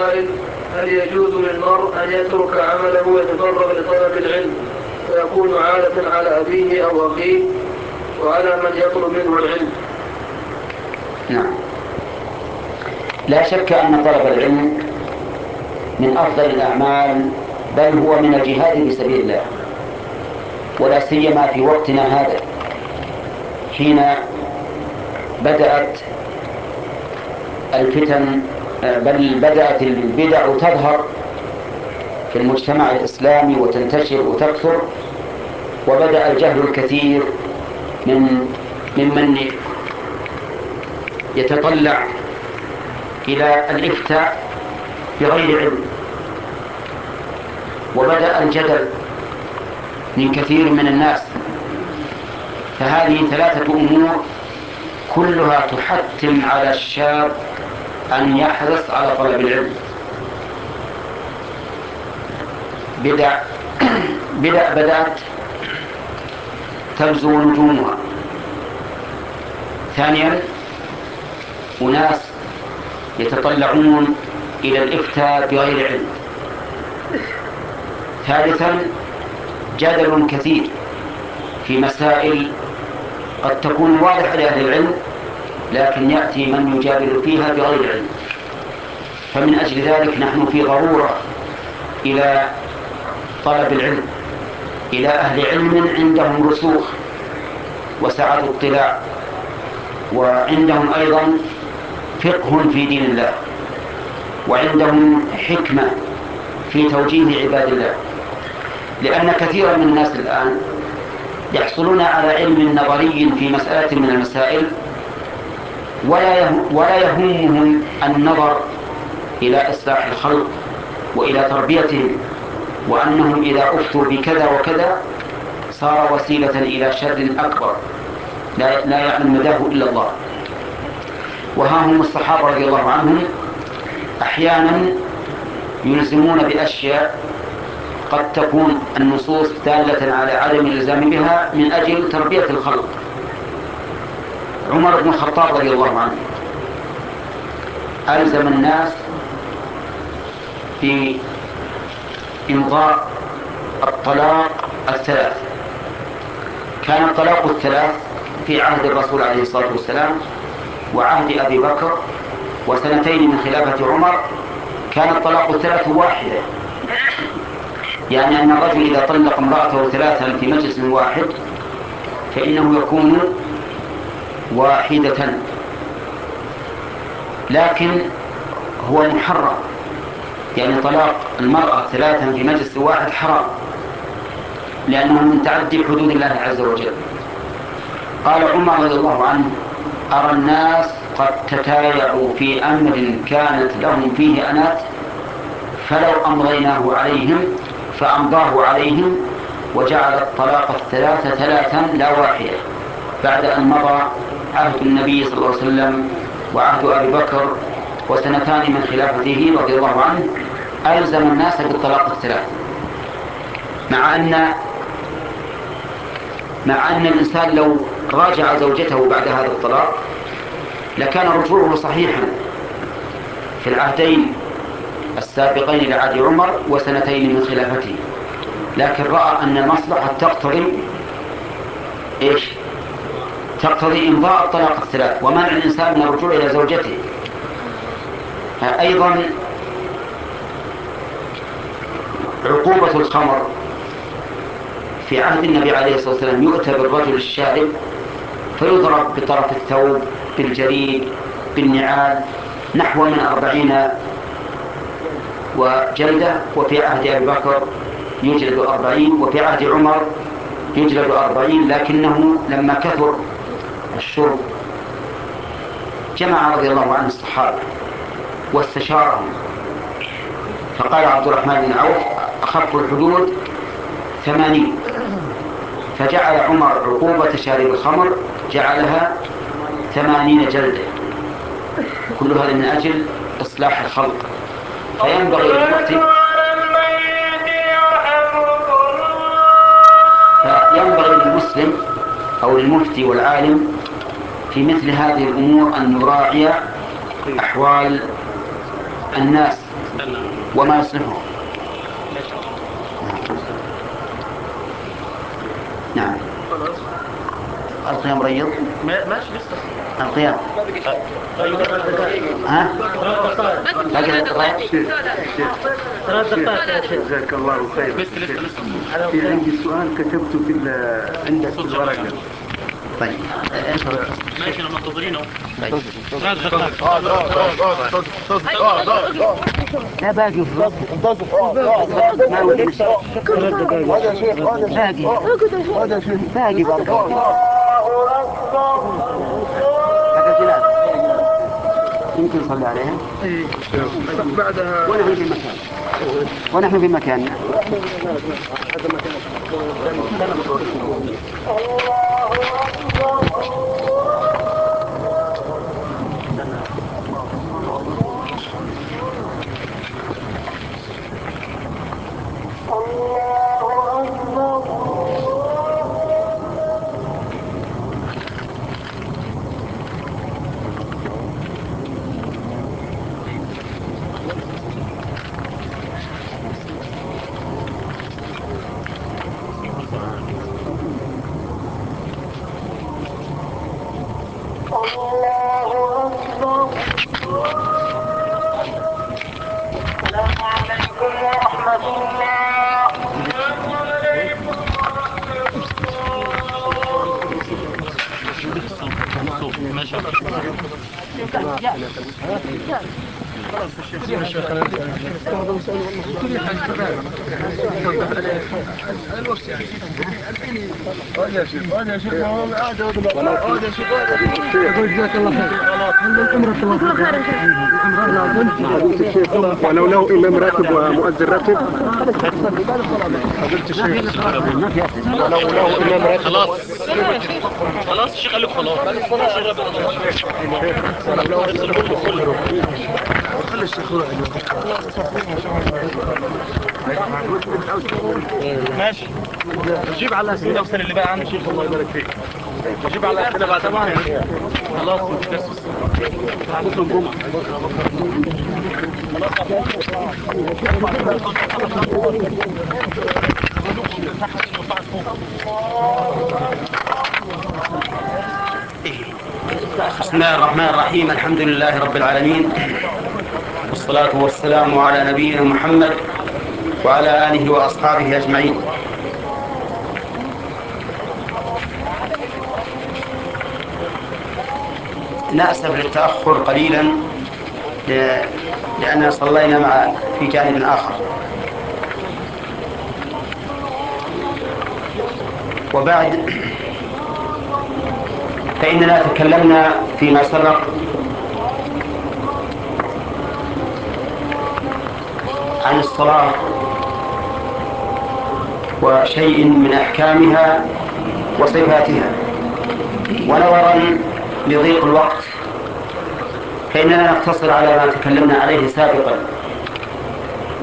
السائل: هل يجوز للمرء أن يترك عمله ويتفرغ لطلب العلم ويكون عالة على أبيه أو أخيه وعلى من يطلب منه العلم؟ نعم، لا شك أن طلب العلم من أفضل الأعمال، بل هو من الجهاد في سبيل الله، ولا سيما في وقتنا هذا حين بدأت الفتن، بل بدأت البدع تظهر في المجتمع الإسلامي وتنتشر وتكثر، وبدأ الجهل الكثير ممن يتطلع إلى الإفتاء بغير علم، وبدأ الجدل من كثير من الناس. فهذه ثلاثة أمور كلها تحتم على الشاب أن يحرص على طلب العلم. بدأت تبزو نجومها. ثانيا، أناس يتطلعون إلى الإفتاء بغير علم. ثالثا، جدل كثير في مسائل قد تكون واضحة لأهل العلم، لكن يأتي من يجادل فيها بغير علم. فمن أجل ذلك نحن في ضرورة إلى طلب العلم، إلى أهل علم عندهم رسوخ وسعة اطلاع، وعندهم أيضا فقه في دين الله، وعندهم حكمة في توجيه عباد الله. لأن كثيرا من الناس الآن يحصلون على علم نظري في مسألة من المسائل، ولا يهمهم النظر إلى إصلاح الخلق وإلى تربيتهم، وأنهم إذا أفتوا بكذا وكذا صار وسيلة إلى شر أكبر لا يعلم مداه إلا الله. وها هم الصحابة رضي الله عنهم أحيانا يلزمون بأشياء قد تكون النصوص دالة على عدم الإلزام بها من أجل تربية الخلق. عمر بن الخطاب رضي الله عنه ألزم الناس بإمضاء الطلاق الثلاث. كان الطلاق الثلاث في عهد الرسول عليه الصلاة والسلام وعهد أبي بكر وسنتين من خلافة عمر. كان الطلاق الثلاث واحدة، يعني أن الرجل إذا طلق امرأته ثلاثا في مجلس واحد فإنه يكون واحدة، لكن هو محرم، يعني طلاق المرأة ثلاثا في مجلس واحد حرام، لأنه من تعدي حدود الله عز وجل. قال عمر رضي الله عنه: أرى الناس قد تتايعوا في أمر كانت لهم فيه أنات، فلو أمضيناه عليهم فأمضاه عليهم، وجعل الطلاق الثلاثة ثلاثا لا واحدة، بعد أن مضى عهد النبي صلى الله عليه وسلم وعهد أبي بكر وسنتان من خلافته رضي الله عنه، ألزم الناس بالطلاق الثلاث. مع أن الإنسان لو راجع زوجته بعد هذا الطلاق لكان رجوعه صحيحا في العهدين السابقين لعهد عمر وسنتين من خلافته، لكن رأى أن المصلحة تقتضي إمضاء الطلاق الثلاث ومنع الإنسان من الرجوع إلى زوجته. أيضا عقوبة الخمر في عهد النبي عليه الصلاة والسلام: يؤتى بالرجل الشارب فيضرب بطرف الثوب بالجريد بالنعال نحو من 40 وجلدة، وفي عهد أبي بكر يجلد 40، وفي عهد عمر يجلد 40. لكنه لما كثر الشرب جمع رضي الله عنه الصحابة واستشارهم، فقال عبد الرحمن بن عوف: أخف الحدود 80. فجعل عمر عقوبة شارب الخمر جعلها 80 جلدة، كل هذا من أجل إصلاح الخلق. فينبغي للمسلم أو المفتي والعالم في مثل هذه الأمور أن يراعي أحوال الناس وما يصلحه. نعم. القيام ريض. ماشي لسه. القيام. ها؟ باقي 3 دقائق. جزاك الله خير. في عندي سؤال كتبته عندك في الورقة. طيب ماشي، انا منتظرينه. لا باقي ما ودي باقي يمكن نصلي عليها بعدها ونحن في مكاننا. ولو له إمام راتب ومؤذن راتب. ولو له إمام راتب. خلاص الشيخ قال لك خلاص. ماشي. جيب على الأسئلة وسأل اللي بقى عنده. شيخ الله يبارك فيك. جيب على الأسئلة بعد طبعا. خلاص متكسس. بكرة الجمعة. بسم الله الرحمن الرحيم. الحمد لله رب العالمين، والصلاة والسلام على نبينا محمد وعلى آله وأصحابه أجمعين. نأسف للتأخر قليلا لأننا صلينا في جانب آخر. وبعد فإننا تكلمنا فيما سبق عن الصلاة وشيء من أحكامها وصفاتها، ونظرا لضيق الوقت فإننا نقتصر على ما تكلمنا عليه سابقا